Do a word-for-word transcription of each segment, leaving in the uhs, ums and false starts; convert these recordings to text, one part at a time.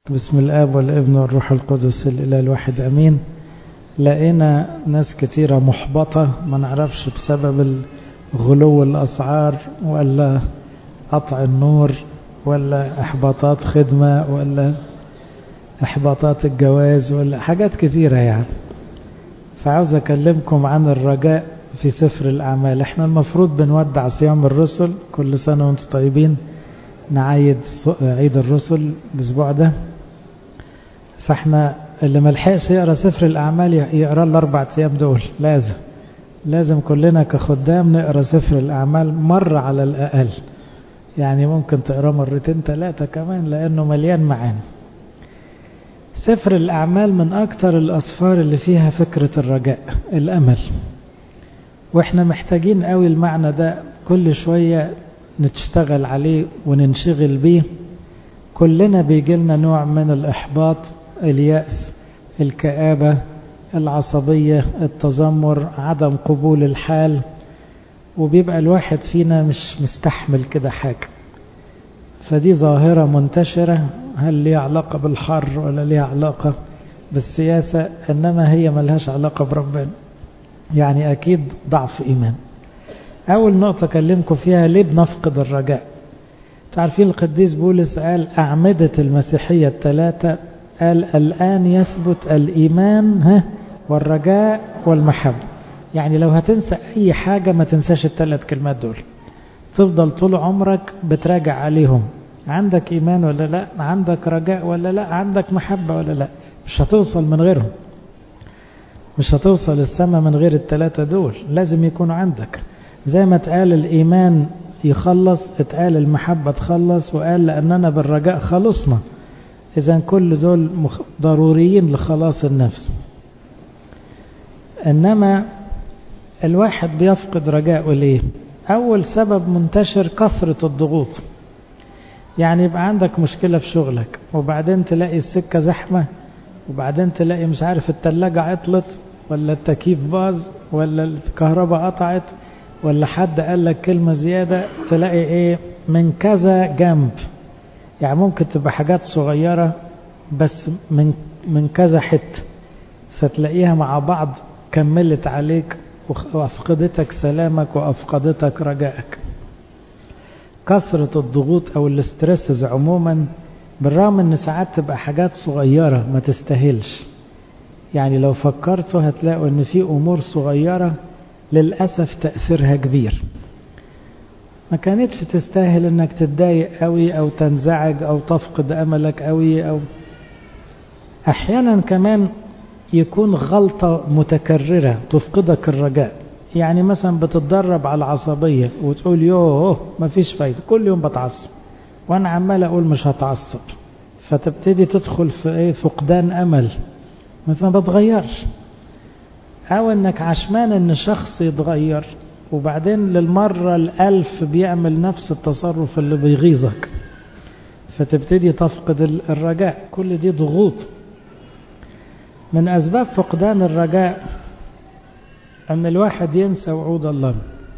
بسم الآب والابن والروح القدس الإله الواحد أمين. لقينا ناس كتيرة محبطة، ما نعرفش بسبب غلو الأسعار ولا قطع النور ولا إحباطات خدمة ولا إحباطات الجواز ولا حاجات كتيرة يعني. فعاوز أكلمكم عن الرجاء في سفر الأعمال. احنا المفروض بنودع صيام الرسل، كل سنة وانتم طيبين، نعيد عيد الرسل الأسبوع ده. فاحنا اللي ملحقش يقرأ سفر الأعمال يقرأ الأربع أيام دول، لازم لازم كلنا كخدام نقرأ سفر الأعمال مرة على الأقل، يعني ممكن تقرأ مرتين ثلاثة كمان لأنه مليان معاني. سفر الأعمال من أكتر الأسفار اللي فيها فكرة الرجاء، الأمل، وإحنا محتاجين قوي المعنى ده كل شوية نتشتغل عليه وننشغل بيه. كلنا بيجيلنا نوع من الإحباط، اليأس، الكآبة، العصبية، التذمر، عدم قبول الحال، وبيبقى الواحد فينا مش مستحمل كده حاجة. فدي ظاهرة منتشرة، هل ليها علاقة بالحر ولا ليها علاقة بالسياسة؟ إنما هي ملهاش علاقة بربنا، يعني أكيد ضعف إيمان. أول نقطة أكلمكم فيها ليه بنفقد الرجاء. تعرفين القديس بولس قال أعمدة المسيحية الثلاثة، قال الآن يثبت الإيمان ها والرجاء والمحبة. يعني لو هتنسى أي حاجة ما تنساش الثلاث كلمات دول، تفضل طول عمرك بتراجع عليهم. عندك إيمان ولا لا؟ عندك رجاء ولا لا؟ عندك محبة ولا لا؟ مش هتوصل من غيرهم، مش هتوصل السماء من غير الثلاثة دول، لازم يكونوا عندك. زي ما اتقال الإيمان يخلص، اتقال المحبة تخلص، وقال لأننا بالرجاء خلصنا. إذن كل دول ضروريين لخلاص النفس. إنما الواحد بيفقد رجاءه ليه؟ أول سبب منتشر كثرة الضغوط. يعني يبقى عندك مشكلة في شغلك، وبعدين تلاقي السكة زحمة، وبعدين تلاقي مش عارف التلاجة عطلت، ولا التكييف باظ، ولا الكهرباء قطعت، ولا حد قال لك كلمة زيادة، تلاقي ايه من كذا جنب. يعني ممكن تبقى حاجات صغيرة بس من من كذا حتة، فتلاقيها مع بعض كملت عليك وأفقدتك سلامك وأفقدتك رجائك. كثرة الضغوط أو الاسترسز عموما، بالرغم ان ساعات تبقى حاجات صغيرة ما تستاهلش. يعني لو فكرتوا هتلاقوا ان في امور صغيرة للأسف تأثيرها كبير، ما كانتش تستاهل انك تتضايق قوي او تنزعج او تفقد املك قوي. او احيانا كمان يكون غلطة متكررة تفقدك الرجاء. يعني مثلا بتتدرب على العصبية وتقول يوه ما فيش فايدة، كل يوم بتعصب وانا عمال اقول مش هتعصب، فتبتدي تدخل في ايه فقدان امل، ما بتغيرش. او انك عشمان ان شخص يتغير وبعدين للمرة الالف بيعمل نفس التصرف اللي بيغيظك، فتبتدي تفقد الرجاء. كل دي ضغوط. من اسباب فقدان الرجاء ان الواحد ينسى وعود الله،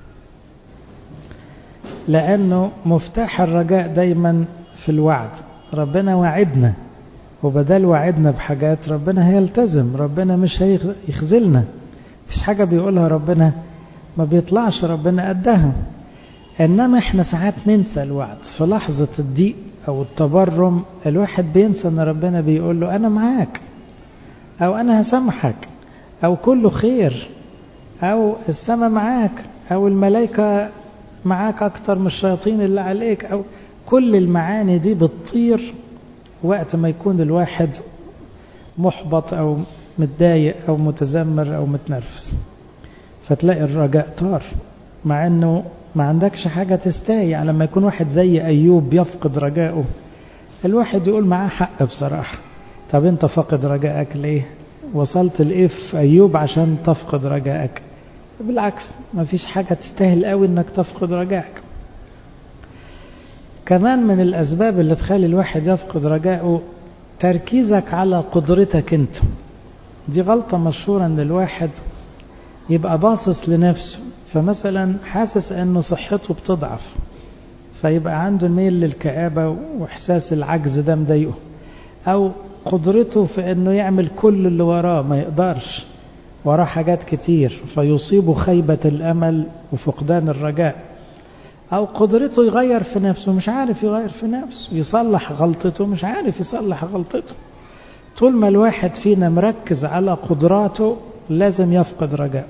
لأنه مفتاح الرجاء دايما في الوعد. ربنا وعدنا، وبدل وعدنا بحاجات ربنا هيلتزم، ربنا مش هيخذلنا. مش حاجة بيقولها ربنا ما بيطلعش ربنا قدها. إنما احنا ساعات ننسى الوعد في لحظة الضيق أو التبرم. الواحد بينسى أن ربنا بيقول له أنا معاك، أو أنا هسامحك، أو كله خير، أو السماء معاك، أو الملائكة معاك أكتر من الشياطين اللي عليك. أو كل المعاني دي بتطير وقت ما يكون الواحد محبط أو متضايق أو متذمر أو متنرفز، فتلاقي الرجاء طار مع أنه ما عندكش حاجة تستاهل. يعني لما يكون واحد زي أيوب يفقد رجائه، الواحد يقول معاه حق بصراحة. طب أنت فقد رجائك ليه؟ وصلت لإيه في أيوب عشان تفقد رجائك؟ بالعكس، ما فيش حاجة تستاهل قوي انك تفقد رجائك. كمان من الاسباب اللي تخلي الواحد يفقد رجائه تركيزك على قدرتك انت. دي غلطة مشهورة ان الواحد يبقى باصص لنفسه، فمثلا حاسس انه صحته بتضعف، فيبقى عنده ميل للكآبة واحساس العجز ده مضايقه. أو قدرته في أنه يعمل كل اللي وراه، ما يقدرش، وراه حاجات كتير فيصيب خيبة الأمل وفقدان الرجاء. أو قدرته يغير في نفسه، مش عارف يغير في نفسه، يصلح غلطته مش عارف يصلح غلطته. طول ما الواحد فينا مركز على قدراته لازم يفقد رجاء،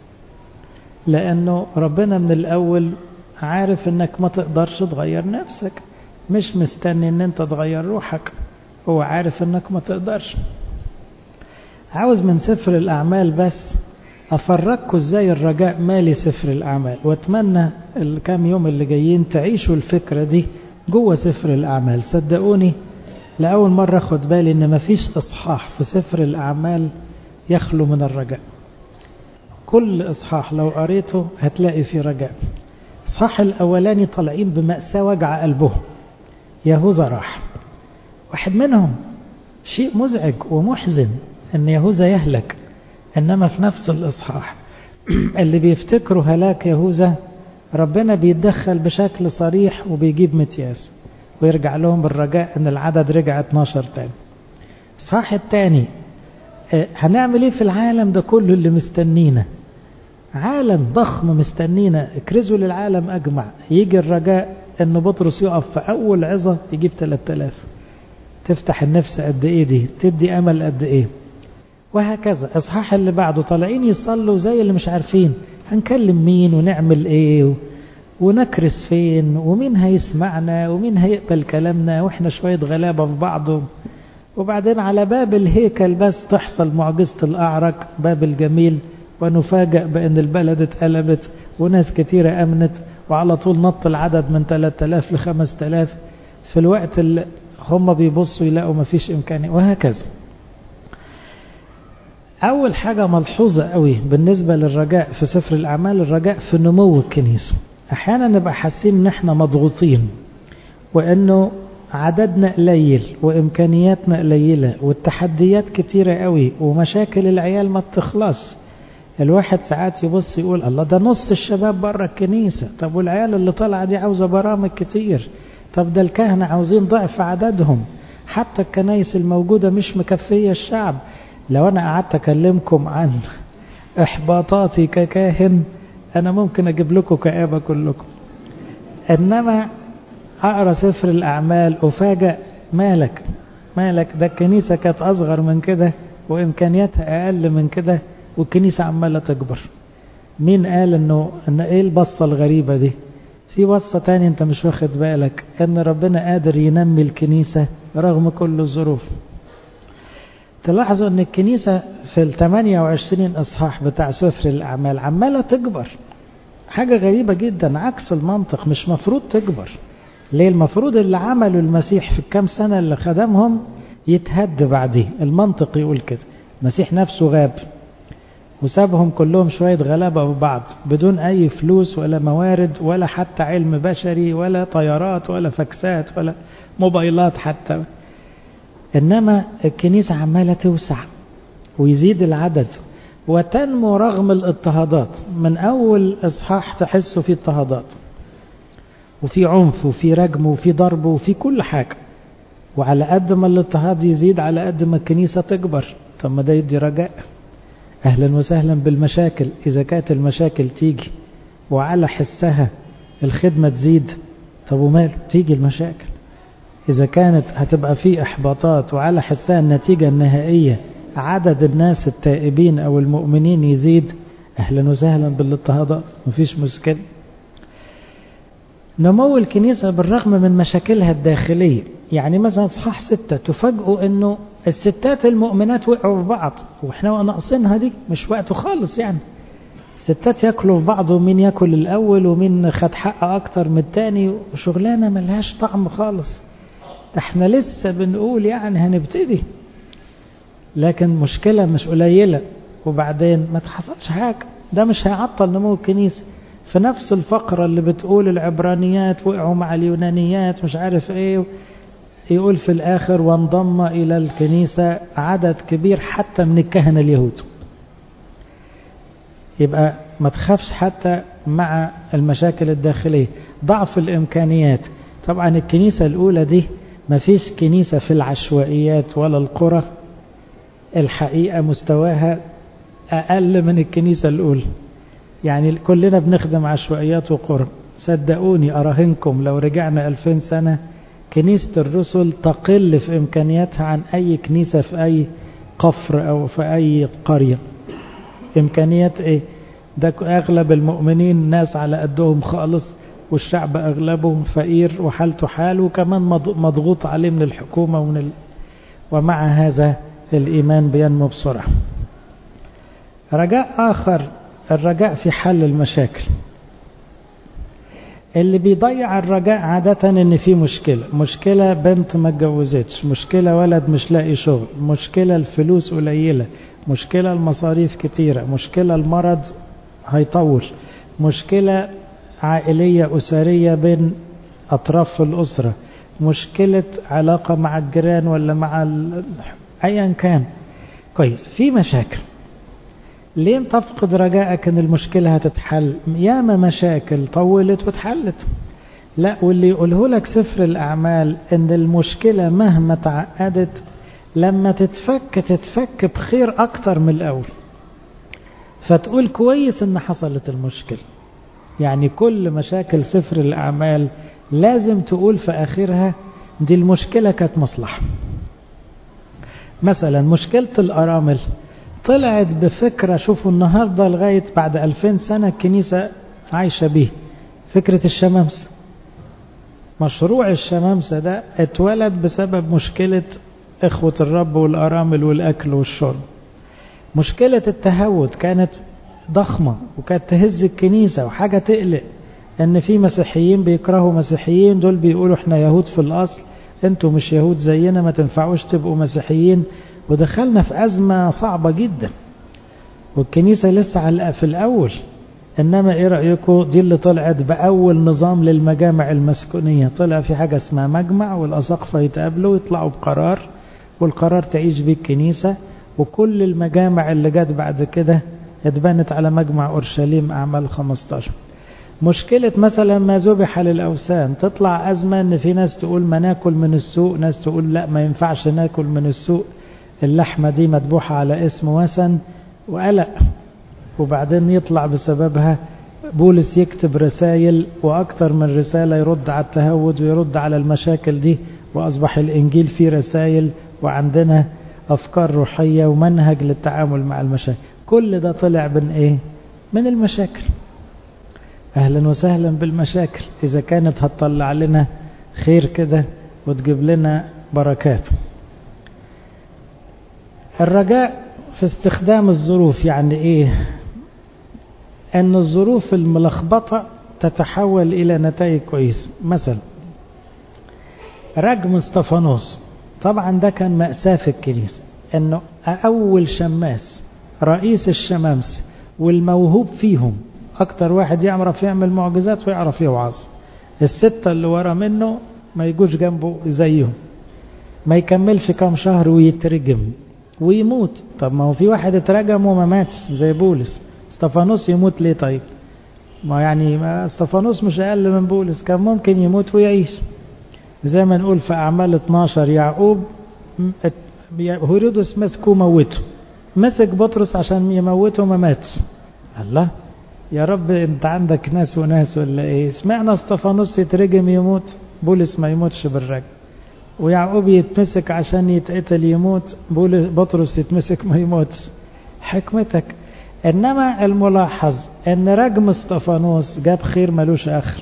لأنه ربنا من الأول عارف أنك ما تقدرش تغير نفسك، مش مستني أن أنت تغير روحك، هو عارف أنك ما تقدرش. عاوز من سفر الأعمال بس أفرجكم إزاي الرجاء مالي سفر الأعمال، وأتمنى الكام يوم اللي جايين تعيشوا الفكرة دي جوه سفر الأعمال. صدقوني لأول مرة أخد بالي إن مفيش إصحاح في سفر الأعمال يخلو من الرجاء. كل إصحاح لو قريته هتلاقي فيه رجاء. الإصحاح الأولاني طالعين بمأساة وجع قلبهم، يهوذا راح، واحد منهم. شيء مزعج ومحزن إن يهوذا يهلك، إنما في نفس الإصحاح اللي بيفتكروا هلاك يهوذا ربنا بيتدخل بشكل صريح وبيجيب متياس ويرجع لهم بالرجاء إن العدد رجع اتناشر تاني. الإصحاح التاني هنعمل إيه في العالم ده كله اللي مستنينا؟ عالم ضخم مستنينا، اكرزوا للعالم أجمع. يجي الرجاء إن بطرس يقف في أول عظة يجيب ثلاثة آلاف. تفتح النفس قد إيه دي، تدي أمل قد إيه. وهكذا إصحاح اللي بعده طالعين يصلوا زي اللي مش عارفين هنكلم مين ونعمل إيه ونكرس فين ومين هيسمعنا ومين هيقبل كلامنا، وإحنا شوية غلابة في بعضه. وبعدين على باب الهيكل بس تحصل معجزة الأعرج، باب الجميل، ونفاجأ بأن البلد اتقلبت وناس كتيرة أمنت، وعلى طول نط العدد من ثلاثة آلاف ل خمسة آلاف في الوقت اللي هم بيبصوا يلاقوا مفيش إمكانية. وهكذا. أول حاجة ملحوظة قوي بالنسبة للرجاء في سفر الأعمال، الرجاء في نمو الكنيسة. أحيانا نبقى حاسين إن إحنا مضغوطين وإنه عددنا قليل وإمكانياتنا قليلة والتحديات كتيرة قوي ومشاكل العيال ما بتخلص. الواحد ساعات يبص يقول الله ده نص الشباب برا الكنيسة، طب والعيال اللي طالعة دي عاوزة برامج كتير، طب ده الكهنة عاوزين ضعف عددهم، حتى الكنايس الموجودة مش مكفية الشعب. لو أنا قعدت أكلمكم عن إحباطاتي ككاهن أنا ممكن أجيب لكم كآبة كلكم. إنما أقرأ سفر الأعمال أفاجأ، مالك مالك ده الكنيسة كانت أصغر من كده وإمكانياتها أقل من كده والكنيسة عمالة تكبر. مين قال إنه إن إيه البصة الغريبة دي؟ في بصة تاني أنت مش واخد بالك، إن ربنا قادر ينمي الكنيسة رغم كل الظروف. تلاحظوا ان الكنيسة في الثمانية وعشرين اصحاح بتاع سفر الاعمال عمالة تكبر، حاجة غريبة جدا عكس المنطق. مش مفروض تكبر ليه؟ المفروض اللي عملوا المسيح في الكام سنة اللي خدمهم يتهد بعديه. المنطق يقول كده. المسيح نفسه غاب وسابهم كلهم شوية غلابة ببعض بدون اي فلوس ولا موارد ولا حتى علم بشري ولا طيارات ولا فاكسات ولا موبايلات حتى. إنما الكنيسة عمالة توسع ويزيد العدد وتنمو رغم الاضطهادات. من أول إصحاح تحسوا في اضطهادات وفي عنف وفي رجم وفي ضرب وفي كل حاجة، وعلى قد ما الاضطهاد يزيد على قد ما الكنيسة تكبر. طب ما ده يدي رجاء. أهلا وسهلا بالمشاكل، إذا كانت المشاكل تيجي وعلى حسها الخدمة تزيد، طب وماله تيجي المشاكل. إذا كانت هتبقى في إحباطات وعلى حسها النتيجة النهائية عدد الناس التائبين أو المؤمنين يزيد، أهلا وسهلا بالاضطهادات، مفيش مشكلة. نمو الكنيسة بالرغم من مشاكلها الداخلية. يعني مثلا صحاح ستة تفاجئوا أنه الستات المؤمنات وقعوا في بعض، وإحنا ناقصينها دي مش وقته خالص. يعني الستات يأكلوا في بعض ومين يأكل الأول ومين خد حق أكتر من التاني، وشغلانة ملهاش طعم خالص. احنا لسه بنقول يعني هنبتدي، لكن مشكلة مش قليلة وبعدين ما تحصلش حاجة. ده مش هيعطل نمو الكنيسة. في نفس الفقرة اللي بتقول العبرانيات وقعوا مع اليونانيات مش عارف ايه، يقول في الاخر وانضم الى الكنيسة عدد كبير حتى من الكهنة اليهود. يبقى ما تخافش حتى مع المشاكل الداخلية. ضعف الامكانيات. طبعا الكنيسة الاولى دي مفيش كنيسة في العشوائيات ولا القرى الحقيقة مستواها أقل من الكنيسة الأولى. يعني كلنا بنخدم عشوائيات وقرى، صدقوني أراهنكم لو رجعنا ألفين سنة كنيسة الرسل تقل في إمكانياتها عن أي كنيسة في أي قفر أو في أي قرية. إمكانيات إيه؟ ده أغلب المؤمنين ناس على قدهم خالص، والشعب أغلبه فقير وحالته حال، وكمان مضغوط عليه من الحكومة ومن ال... ومع هذا الإيمان بينمو بسرعة. رجاء آخر، الرجاء في حل المشاكل. اللي بيضيع الرجاء عادة ان في مشكلة، مشكلة بنت ما اتجوزتش، مشكلة ولد مش لاقي شغل، مشكلة الفلوس قليلة، مشكلة المصاريف كتيرة، مشكلة المرض هيطول، مشكلة عائلية أسرية بين أطراف الأسرة، مشكلة علاقة مع الجيران ولا مع ال... أيا كان. كويس، في مشاكل. ليه تفقد رجائك ان المشكلة هتتحل؟ ياما مشاكل طولت واتحلت. لا، واللي يقوله لك سفر الأعمال ان المشكلة مهما تعقدت لما تتفك تتفك بخير اكتر من الاول، فتقول كويس ان حصلت المشكلة. يعني كل مشاكل سفر الأعمال لازم تقول في آخرها دي المشكلة كانت مصلحة. مثلا مشكلة الأرامل طلعت بفكرة، شوفوا النهاردة لغاية بعد ألفين سنة الكنيسة عايشة به، فكرة الشمامسة. مشروع الشمامسة ده اتولد بسبب مشكلة إخوة الرب والأرامل والأكل والشرب. مشكلة التهود كانت ضخمة وكانت تهز الكنيسة وحاجة تقلق، ان في مسيحيين بيكرهوا مسيحيين، دول بيقولوا احنا يهود في الأصل، انتوا مش يهود زينا، ما تنفعوش تبقوا مسيحيين. ودخلنا في أزمة صعبة جدا، والكنيسة لسه على في الأول. إنما إيه رأيكم؟ دي اللي طلعت بأول نظام للمجامع المسكونية. طلع في حاجة اسمها مجمع، والأساقفة يتقابلوا ويطلعوا بقرار، والقرار تعيش بيه الكنيسة. وكل المجامع اللي جت بعد كده اتبنت على مجمع أورشليم أعمال خمستاشر. مشكلة مثلا ما ذبح للأوثان، تطلع أزمة إن في ناس تقول ما ناكل من السوق، ناس تقول لا ما ينفعش ناكل من السوق، اللحمة دي مذبوحة على اسم وثن، وقلق. وبعدين يطلع بسببها بولس يكتب رسائل وأكتر من رسالة يرد على التهود ويرد على المشاكل دي، وأصبح الإنجيل فيه رسائل، وعندنا أفكار روحية ومنهج للتعامل مع المشاكل. كل ده طلع من إيه؟ من المشاكل. أهلا وسهلا بالمشاكل، إذا كانت هتطلع لنا خير كده وتجيب لنا بركات. الرجاء في استخدام الظروف، يعني إيه؟ أن الظروف الملخبطة تتحول إلى نتائج كويسة. مثلا رجم استفانوس، طبعا ده كان مأساة في الكنيسة، أنه أول شماس رئيس الشمامسة والموهوب فيهم، أكتر واحد يعرف يعمل معجزات ويعرف يوعظ، الستة اللي ورا منه ما يجوش جنبه زيهم، ما يكملش كام شهر ويترجم ويموت. طب ما هو في واحد اترجم وما ماتش زي بولس، استفانوس يموت ليه؟ طيب ما يعني ما استفانوس مش أقل من بولس، كان ممكن يموت ويعيش. زي ما نقول في أعمال اتناشر يعقوب هيرودس مسكوه موته، مسك بطرس عشان يموته ما ماتش. الله يا رب، انت عندك ناس وناس ولا ايه؟ سمعنا استفانوس يترجم يموت، بولس ما يموتش بالرجم. ويعقوب يتمسك عشان يتقتل يموت، بطرس يتمسك ما يموتش. حكمتك. انما الملاحظ ان رجم استفانوس جاب خير ملوش اخر.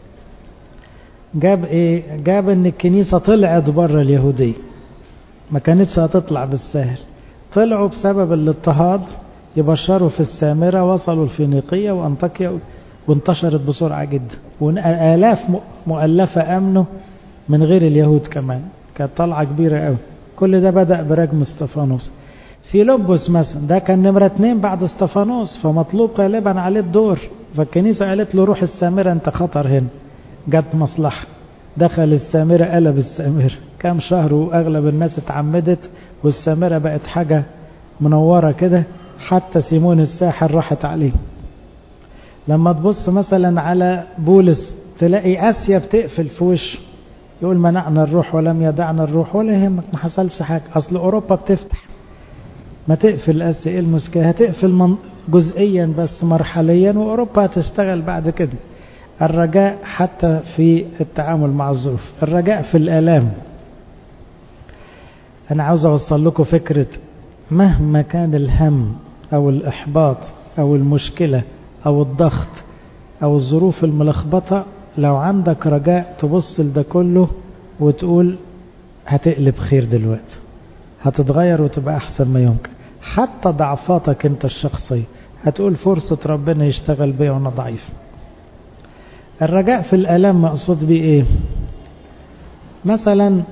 جاب ايه؟ جاب ان الكنيسة طلعت بره اليهودية، ما كانتش هتطلع بالسهل. طلعوا بسبب الاضطهاد، يبشروا في السامرة، وصلوا الفينيقية وأنطاكيا، وانتشرت بسرعة جدا، وآلاف مؤلفة أمنوا من غير اليهود كمان. كانت طلعة كبيرة قوي. كل ده بدأ برجم استفانوس. فيلبس مثلا ده كان نمرة اتنين بعد استفانوس، فمطلوب غالبا عليه الدور، فالكنيسة قالت له روح السامرة، انت خطر هنا. جت مصلحة، دخل السامرة، قلب السامرة كام شهر وأغلب الناس اتعمدت، والسامرة بقت حاجة منورة كده، حتى سيمون الساحر راحت عليه. لما تبص مثلا على بولس تلاقي آسيا بتقفل في وشه، يقول منعنا الروح ولم يدعنا الروح، ولا يهمك ما حصلش حاجة. أصل أوروبا بتفتح، ما تقفل أسي إيه المشكلة؟ هتقفل من جزئيا بس مرحليا، وأوروبا هتشتغل بعد كده. الرجاء حتى في التعامل مع الظروف، الرجاء في الآلام. أنا عاوز أوصل لكم فكرة، مهما كان الهم أو الإحباط أو المشكلة أو الضغط أو الظروف الملخبطة، لو عندك رجاء تبص لده كله وتقول هتقلب خير دلوقتي، هتتغير وتبقى أحسن ما يمكن. حتى ضعفاتك أنت الشخصية هتقول فرصة ربنا يشتغل بيا وأنا ضعيف. الرجاء في الآلام مقصود بيه إيه؟ مثلا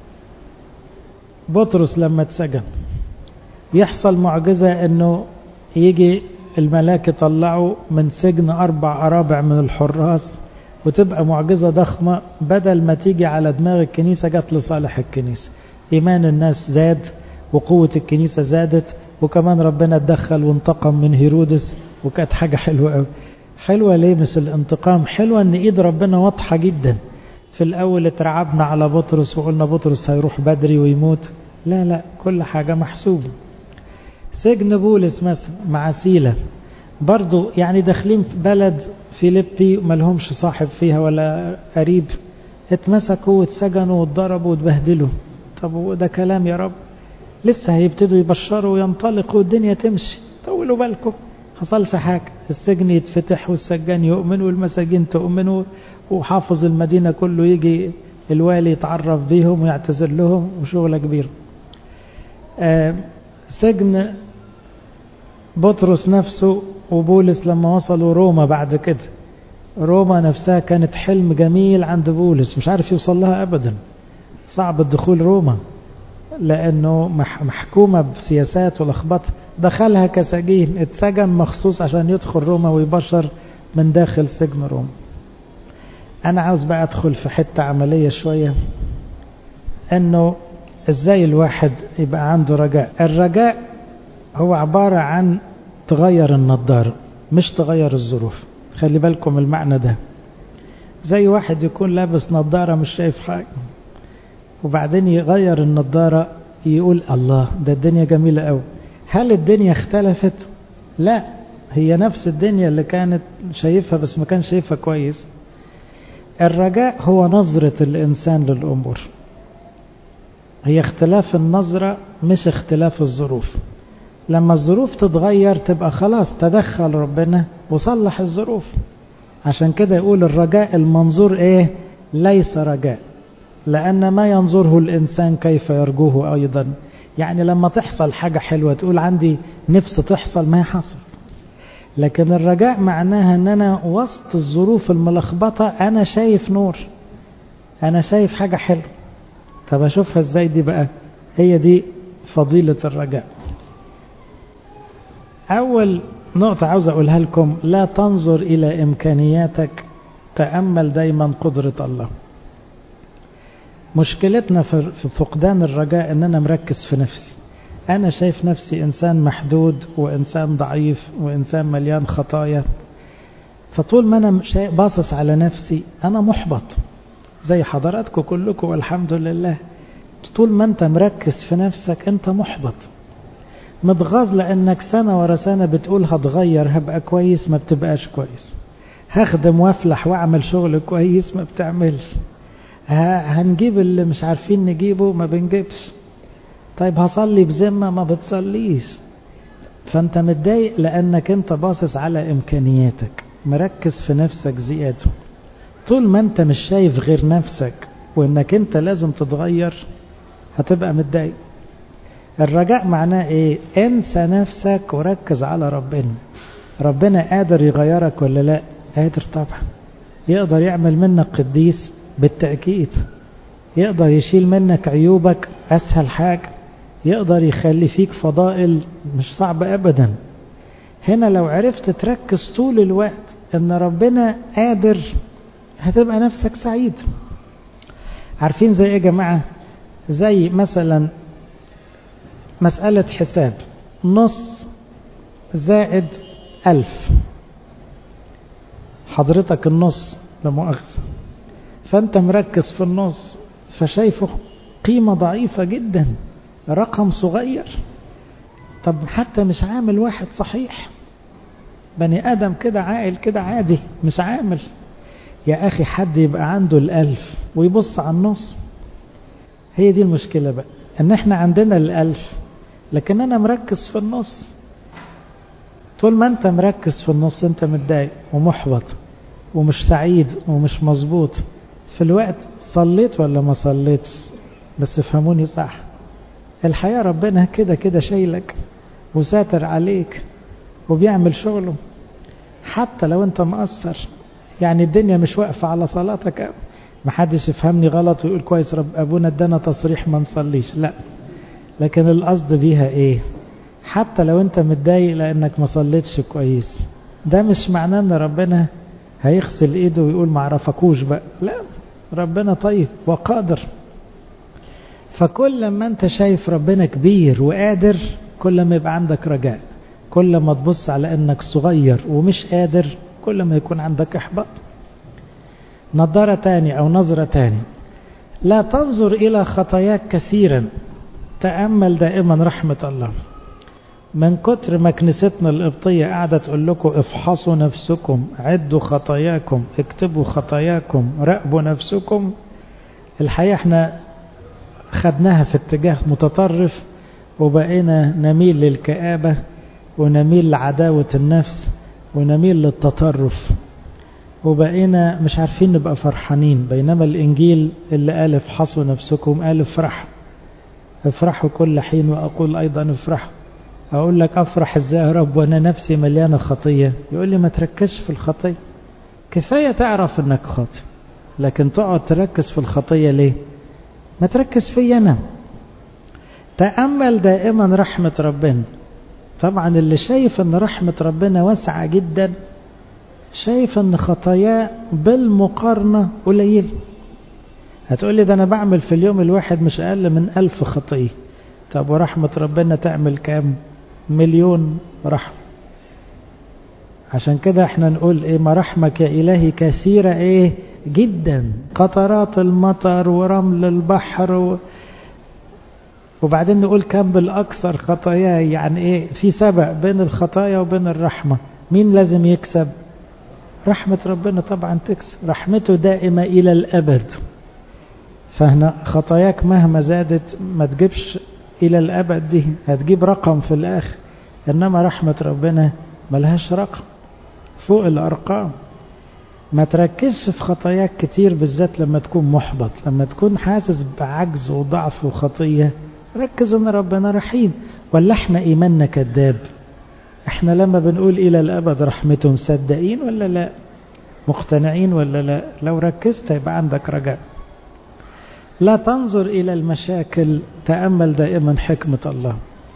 بطرس لما اتسجن يحصل معجزة انه يجي الملاك يطلعوا من سجن اربع ارابع من الحراس، وتبقى معجزة ضخمة، بدل ما تيجي على دماغ الكنيسة جت لصالح الكنيسة. ايمان الناس زاد وقوة الكنيسة زادت، وكمان ربنا اتدخل وانتقم من هيرودس، وكانت حاجة حلوة قوي. حلوة ليه مثل الانتقام؟ حلوة ان ايد ربنا واضحة جدا. في الاول اترعبنا على بطرس وقلنا بطرس هيروح بدري ويموت، لا لا، كل حاجة محسوبة. سجن بولس مثلا مع سيلة برضو، يعني داخلين في بلد فيليبي ملهمش صاحب فيها ولا قريب، اتمسكوا واتسجنوا واتضربوا واتبهدلوا. طب وده كلام يا رب؟ لسه هيبتدوا يبشروا وينطلقوا والدنيا تمشي، طولوا بالكم. حصلش حاجة، السجن يتفتح والسجان يؤمن والمساجين تؤمن، وحافظ المدينة كله يجي الوالي يتعرف بيهم ويعتذر لهم، وشغلة كبيرة. آه سجن بطرس نفسه وبولس لما وصلوا روما بعد كده، روما نفسها كانت حلم جميل عند بولس، مش عارف يوصل لها أبدا. صعب الدخول روما لأنه محكومة بسياسات ولخبطة. دخلها كسجين، اتسجن مخصوص عشان يدخل روما ويبشر من داخل سجن روما. أنا عاوز بقى أدخل في حتة عملية شوية، أنه إزاي الواحد يبقى عنده رجاء. الرجاء هو عبارة عن تغير النظارة مش تغير الظروف. خلي بالكم المعنى ده، زي واحد يكون لابس نظارة مش شايف حاجة، وبعدين يغير النظارة يقول الله ده الدنيا جميلة قوي. هل الدنيا اختلفت؟ لا، هي نفس الدنيا اللي كانت شايفها بس ما كان شايفها كويس. الرجاء هو نظرة الإنسان للأمور، هي اختلاف النظرة مش اختلاف الظروف. لما الظروف تتغير تبقى خلاص تدخل ربنا وصلح الظروف. عشان كده يقول الرجاء المنظور ايه؟ ليس رجاء، لأن ما ينظره الإنسان كيف يرجوه أيضا. يعني لما تحصل حاجة حلوة تقول عندي نفس تحصل، ما يحصل. لكن الرجاء معناها أن أنا وسط الظروف الملخبطة أنا شايف نور، أنا شايف حاجة حلوة. طب أشوفها إزاي دي بقى؟ هي دي فضيلة الرجاء. أول نقطة عاوز أقولها لكم، لا تنظر إلى إمكانياتك، تأمل دايما قدرة الله. مشكلتنا في فقدان الرجاء أننا مركز في نفسي. أنا شايف نفسي إنسان محدود وإنسان ضعيف وإنسان مليان خطايا، فطول ما أنا باصص على نفسي أنا محبط زي حضراتكم كلكم والحمد لله. طول ما أنت مركز في نفسك أنت محبط، متغاظ لأنك سنة ورا سنة بتقول هتغير هبقى كويس، ما بتبقاش كويس. هخدم وافلح واعمل شغل كويس، ما بتعملش. هنجيب اللي مش عارفين نجيبه، ما بنجيبش. طيب هصلي بذمة، ما بتصليش. فانت متضايق لأنك انت باصص على إمكانياتك، مركز في نفسك زيادة. طول ما انت مش شايف غير نفسك وانك انت لازم تتغير هتبقى متضايق. الرجاء معناه ايه؟ انسى نفسك وركز على ربنا. ربنا قادر يغيرك ولا لا؟ قادر طبعا. يقدر يعمل منك قديس بالتأكيد، يقدر يشيل منك عيوبك أسهل حاجة، يقدر يخلي فيك فضائل مش صعب أبدا. هنا لو عرفت تركز طول الوقت ان ربنا قادر هتبقى نفسك سعيد. عارفين زي ايه يا جماعة؟ زي مثلا مسألة حساب، نص زائد ألف، حضرتك النص لمؤاخذة، فأنت مركز في النص فشايفه قيمة ضعيفة جدا، رقم صغير. طب حتى مش عامل واحد صحيح، بني آدم كده عاقل كده عادي مش عامل. يا أخي حد يبقى عنده الألف ويبص على النص. هي دي المشكلة بقى، ان احنا عندنا الألف لكن انا مركز في النص. طول ما انت مركز في النص انت متضايق ومحبط ومش سعيد ومش مظبوط. في الوقت صليت ولا ما صليتش، بس فهموني صح، الحياة ربنا كده كده شايلك وساتر عليك وبيعمل شغله حتى لو انت مقصر. يعني الدنيا مش واقفة على صلاتك. محدش يفهمني غلط ويقول كويس رب ابونا ادانا تصريح ما نصليش، لا، لكن القصد بيها ايه؟ حتى لو انت متضايق لانك ما صليتش كويس، ده مش معناه ان ربنا هيغسل ايده ويقول ما عرفكوش بقى، لا، ربنا طيب وقادر. فكل ما انت شايف ربنا كبير وقادر كل ما يبقى عندك رجاء. كل ما تبص على انك صغير ومش قادر كل ما يكون عندك احباط. نظرة تاني او نظرة تاني، لا تنظر الى خطاياك كثيرا، تأمل دائما رحمة الله. من كتر ما كنيستنا القبطية قاعدة تقول لكم افحصوا نفسكم، عدوا خطاياكم، اكتبوا خطاياكم، راقبوا نفسكم، الحقيقة احنا خدناها في اتجاه متطرف وبقينا نميل للكآبة ونميل لعداوة النفس ونميل للتطرف، وبقينا مش عارفين نبقى فرحانين. بينما الإنجيل اللي قال افحصوا نفسكم قال افرحوا، افرحوا كل حين وأقول أيضا افرحوا. أقول لك أفرح إزاي يا رب وأنا نفسي مليانة خطية؟ يقول لي ما تركزش في الخطية، كفاية تعرف أنك خاطئ، لكن تقعد تركز في الخطية ليه؟ ما تركز فيا أنا. تأمل دائما رحمة ربنا. طبعا اللي شايف أن رحمة ربنا واسعة جدا شايف أن خطاياه بالمقارنة قليل. هتقولي ده أنا بعمل في اليوم الواحد مش أقل من ألف خطية. طب ورحمة ربنا تعمل كام؟ مليون رحمة. عشان كده احنا نقول ايه؟ مراحمك يا إلهي كثيرة ايه جدا، قطرات المطر ورمل البحر و... وبعدين نقول كم بالأكثر خطاياي. يعني ايه؟ في سبق بين الخطايا وبين الرحمة. مين لازم يكسب؟ رحمة ربنا طبعا تكسب، رحمته دائمة إلى الأبد. فهنا خطاياك مهما زادت ما تجيبش إلى الأبد، دي هتجيب رقم في الآخر، إنما رحمة ربنا ملهاش رقم فوق الأرقام. ما تركزش في خطاياك كتير، بالذات لما تكون محبط، لما تكون حاسس بعجز وضعف وخطية، ركز ان ربنا رحيم. ولا احنا ايماننا كذاب؟ احنا لما بنقول الى الابد رحمته مصدقين ولا لا؟ مقتنعين ولا لا؟ لو ركزت يبقى عندك رجاء. لا تنظر الى المشاكل، تأمل دائما حكمة الله.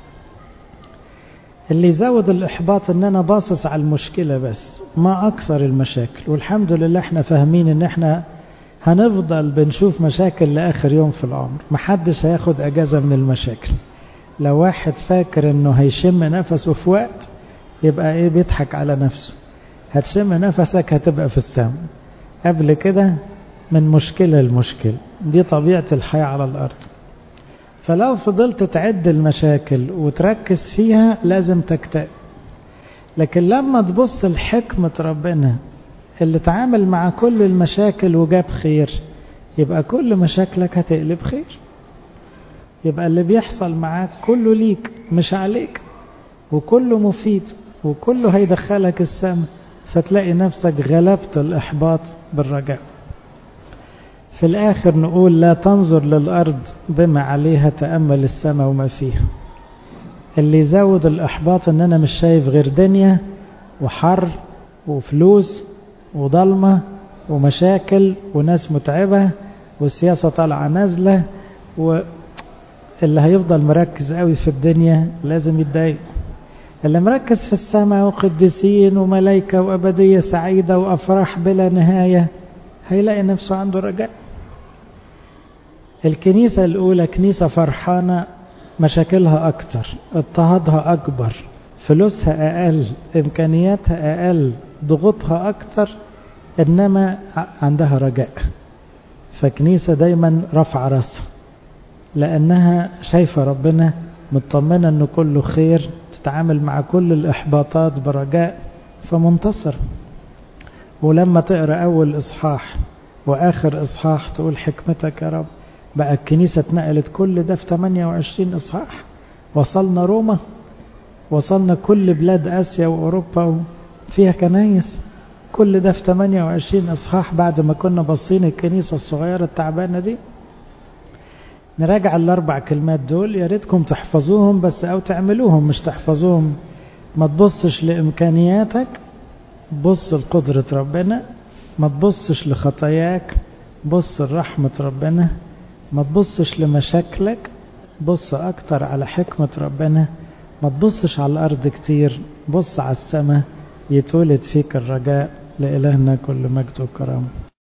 اللي يزود الإحباط ان انا باصص على المشكلة بس، ما اكثر المشاكل. والحمد لله احنا فاهمين ان احنا هنفضل بنشوف مشاكل لآخر يوم في العمر، محدش هياخد اجازة من المشاكل. لو واحد فاكر انه هيشم نفسه في وقت يبقى ايه؟ بيضحك على نفسه. هتشم نفسك هتبقى في السماء. قبل كده من مشكلة لمشكلة، دي طبيعة الحياة على الارض. فلو فضلت تعد المشاكل وتركز فيها لازم تكتئب. لكن لما تبص لحكمة ربنا اللي تعامل مع كل المشاكل وجاب خير، يبقى كل مشاكلك هتقلب خير. يبقى اللي بيحصل معاك كله ليك مش عليك، وكله مفيد، وكله هيدخلك السماء. فتلاقي نفسك غلبت الإحباط بالرجاء. في الآخر نقول لا تنظر للأرض بما عليها، تأمل السماء وما فيها. اللي يزود الإحباط ان انا مش شايف غير دنيا وحر وفلوس وضلمة ومشاكل وناس متعبة والسياسة طالعة نازلة، واللي هيفضل مركز قوي في الدنيا لازم يتضايق. اللي مركز في السماء وقديسين وملائكة وأبدية سعيدة وأفراح بلا نهاية هيلاقي نفسه عنده رجاء. الكنيسة الأولى كنيسة فرحانة، مشاكلها أكتر، اضطهادها أكبر، فلوسها أقل، إمكانياتها أقل، ضغوطها أكتر، إنما عندها رجاء. فكنيسة دايما رفع راسها لأنها شايفة ربنا، مطمنة أنه كله خير، تتعامل مع كل الإحباطات برجاء، فمنتصر. ولما تقرأ أول إصحاح وآخر إصحاح تقول حكمتك يا رب. بقى الكنيسة اتنقلت كل ده في ثمانية وعشرين إصحاح، وصلنا روما، وصلنا كل بلاد آسيا وأوروبا فيها كنايس، كل ده في ثمانية وعشرين إصحاح بعد ما كنا باصين الكنيسة الصغيرة التعبانة دي. نراجع الأربع كلمات دول، يا ريتكم تحفظوهم بس أو تعملوهم مش تحفظوهم. ما تبصش لإمكانياتك، بص لقدرة ربنا. ما تبصش لخطاياك، بص لرحمة ربنا. ما تبصش لمشاكلك، بص أكتر على حكمة ربنا. ما تبصش على الأرض كتير، بص على السماء، يتولد فيك الرجاء. لإلهنا كل مجد وكرامة.